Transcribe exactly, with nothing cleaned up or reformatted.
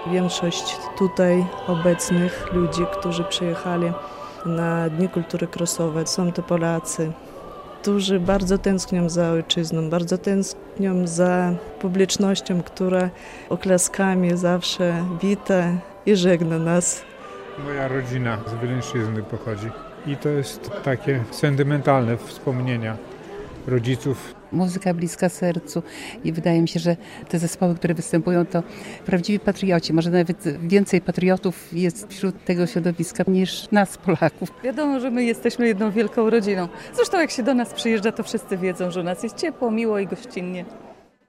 Większość tutaj obecnych ludzi, którzy przyjechali na Dni Kultury Krosowej, są to Polacy, którzy bardzo tęsknią za ojczyzną, bardzo tęsknią za publicznością, która oklaskami zawsze wita i żegna nas. Moja rodzina z Wileńszczyzny pochodzi i to jest takie sentymentalne wspomnienia rodziców. Muzyka bliska sercu i wydaje mi się, że te zespoły, które występują, to prawdziwi patrioci. Może nawet więcej patriotów jest wśród tego środowiska niż nas, Polaków. Wiadomo, że my jesteśmy jedną wielką rodziną. Zresztą jak się do nas przyjeżdża, to wszyscy wiedzą, że u nas jest ciepło, miło i gościnnie.